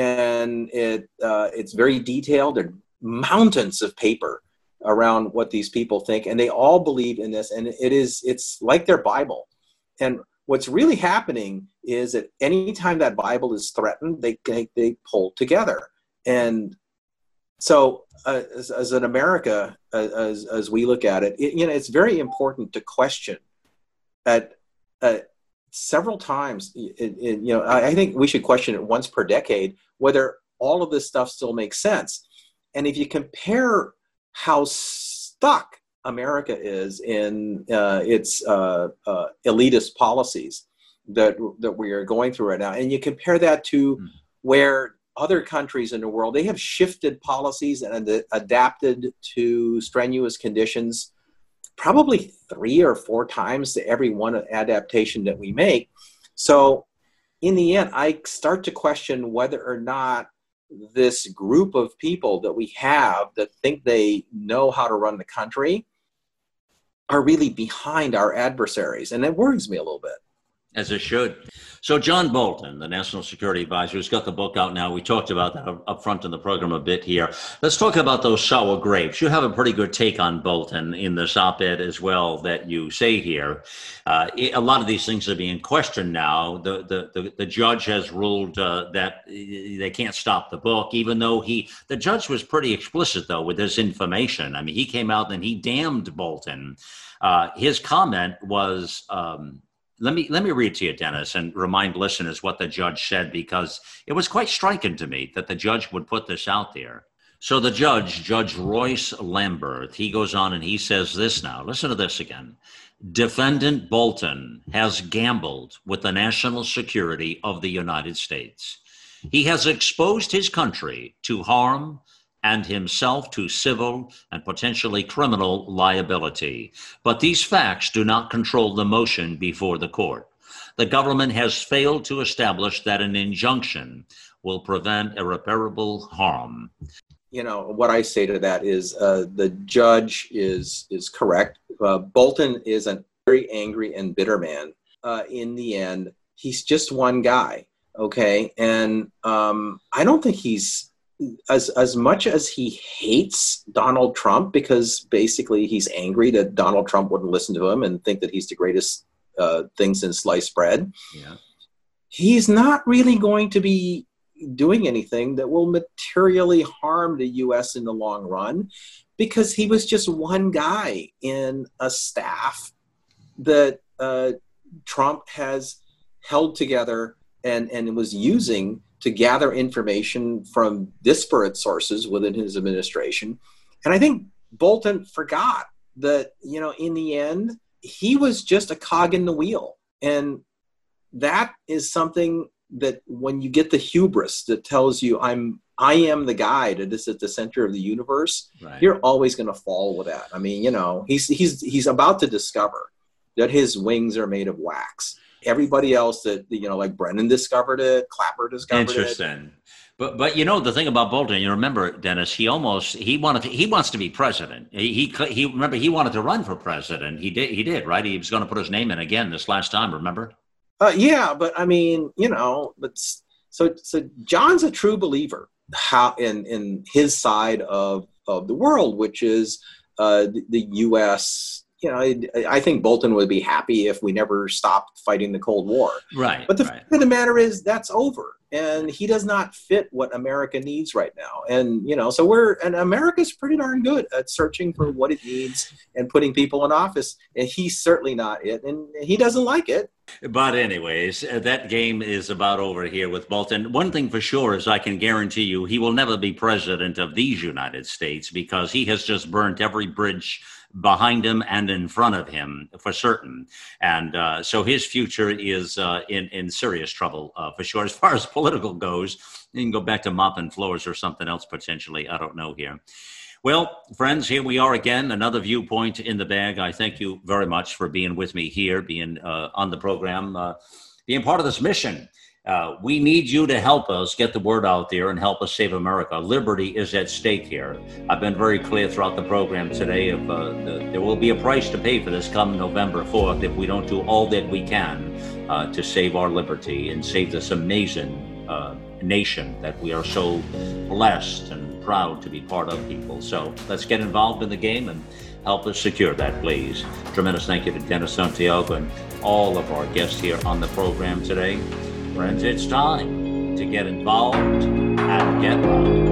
and it uh, it's very detailed. There are mountains of paper around what these people think, and they all believe in this, and it is it's like their Bible. And what's really happening is that anytime that Bible is threatened, they they, they pull together. And so uh, as, as an America, uh, as, as we look at it, it, you know, it's very important to question at, at several times. It, it, you know, I, I think we should question it once per decade, whether all of this stuff still makes sense. And if you compare how s- stuck America is in uh, its uh, uh, elitist policies that that we are going through right now. And you compare that to mm. where other countries in the world, they have shifted policies and ad- adapted to strenuous conditions probably three or four times to every one adaptation that we make. So in the end, I start to question whether or not this group of people that we have that think they know how to run the country are really behind our adversaries. And that worries me a little bit. As it should. So John Bolton, the National Security Advisor, has got the book out now. We talked about that up front in the program a bit here. Let's talk about those sour grapes. You have a pretty good take on Bolton in this op-ed as well that you say here. Uh, a lot of these things are being questioned now. The the the, the judge has ruled uh, that they can't stop the book, even though he, the judge was pretty explicit, though, with this information. I mean, he came out and he damned Bolton. Uh, his comment was... Um, Let me let me read to you, Dennis, and remind listeners what the judge said, because it was quite striking to me that the judge would put this out there. So the judge, Judge Royce Lamberth, he goes on and he says this now. Listen to this again. Defendant Bolton has gambled with the national security of the United States. He has exposed his country to harm and himself to civil and potentially criminal liability. But these facts do not control the motion before the court. The government has failed to establish that an injunction will prevent irreparable harm. You know, what I say to that is uh, the judge is is correct. Uh, Bolton is a very angry and bitter man. Uh, in the end, he's just one guy, okay? And um, I don't think he's, As as much as he hates Donald Trump, because basically he's angry that Donald Trump wouldn't listen to him and think that he's the greatest uh, thing since sliced bread, yeah. he's not really going to be doing anything that will materially harm the U S in the long run, because he was just one guy in a staff that uh, Trump has held together and, and was using to gather information from disparate sources within his administration. And I think Bolton forgot that, you know, in the end, he was just a cog in the wheel. And that is something that when you get the hubris that tells you I'm, I am the guy that is at the center of the universe, right. You're always going to fall with that. I mean, you know, he's, he's, he's about to discover that his wings are made of wax. Everybody else that, you know, like Brennan discovered it, Clapper discovered Interesting. it. Interesting. But, but you know, the thing about Bolton, you remember, Dennis, he almost, he wanted to, he wants to be president. He, he, he, remember, he wanted to run for president. He did, he did, right? He was going to put his name in again this last time, remember? Uh, yeah, but I mean, you know, but so, so John's a true believer how in, in his side of, of the world, which is uh, the, the U S. You know, I, I think Bolton would be happy if we never stopped fighting the Cold War. Right. But the right. fact of the matter is that's over. And he does not fit what America needs right now. And, you know, so we're, and America's pretty darn good at searching for what it needs and putting people in office. And he's certainly not it. And he doesn't like it. But anyways, that game is about over here with Bolton. One thing for sure is I can guarantee you he will never be president of these United States, because he has just burnt every bridge behind him and in front of him for certain. And uh, so his future is uh, in, in serious trouble uh, for sure. As far as political goes, you can go back to mopping floors or something else potentially. I don't know here. Well, friends, here we are again, another viewpoint in the bag. I thank you very much for being with me here, being uh, on the program, uh, being part of this mission. Uh, we need you to help us get the word out there and help us save America. Liberty is at stake here. I've been very clear throughout the program today. If, uh, the, there will be a price to pay for this come November fourth if we don't do all that we can uh, to save our liberty and save this amazing uh, nation that we are so blessed and proud to be part of, people. So let's get involved in the game and help us secure that, please. Tremendous thank you to Dennis Santiago and all of our guests here on the program today. Friends, it's time to get involved and get loud.